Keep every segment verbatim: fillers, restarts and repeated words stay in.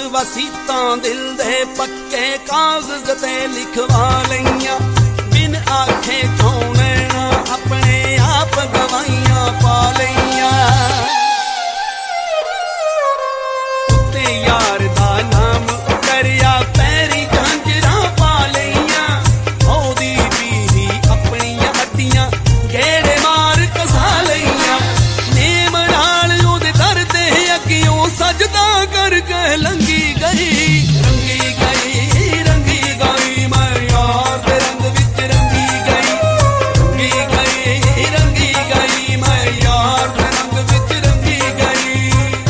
वसीतां दिल दे पक्के कागज ते लिखवा लईयां बिन आखे थों नैना अपने आप गवाइयां पा लईयां ते यार दा नाम उतरिया पैरी झांजरां पा लईयां ओदी बीही अपनियां हड्डियां गेड़े मार कसा लईयां नेम नाल ओदे दर ते अगियों सजदा करके लंघी गई रंगी गई रंगी गई मैं यार दे रंग विच रंगी गई रंगी गई रंगी गई मैं यार दे रंग विच रंगी गई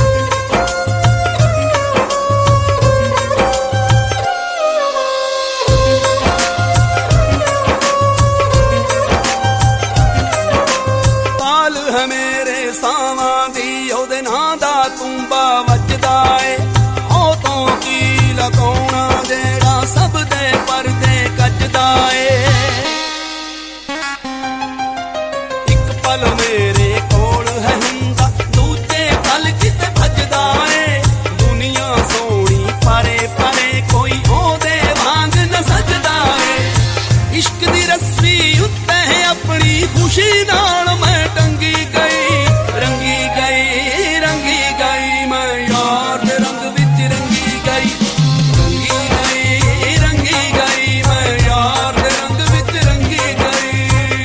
पाल है मेरे सावां दी ओदे नां दा तूंबा वजदा ए ओ तो की लकाउणा जेड़ा सब दे परदे कजदा ए इक पल मेरे कोल है हुंदा दूजे पल किते भजदा ए दुनिया सोहणी परे परे कोई ओदे वांग न सजदा ए इश्क दी रस्सी उत्ते अपनी खुशी नाल मैं टंगी गई रंगी गई रंगी गई मैं यार दे रंग विच रंगी गई रंगी गई रंगी गई मैं यार दे रंग विच रंगी गई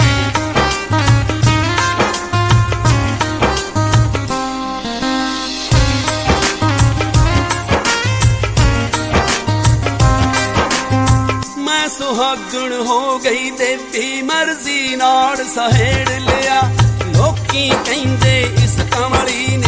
मैं सुहागण हो गई देवी मर्जी नाल सहेड़ लिया लोकी कहंदे इस कमली